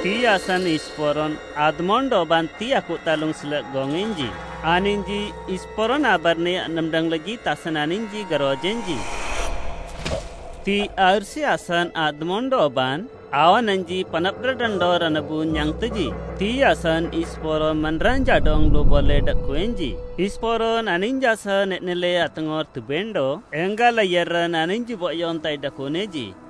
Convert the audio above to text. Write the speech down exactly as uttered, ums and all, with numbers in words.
Tia san isporon admondo ban tia ku talung selek gonginji. Aninji isporon abarne namdang lagi tasan aninji garojenji. Ti arsi asan admondo ban awan anji panapradando ranabu nyang teji. Ti asan isporon manranja dong lo boleh dakkuenji. Isporon aninja san etnele atengor tubendo enggala yeran aninji boyon tai dakuneji.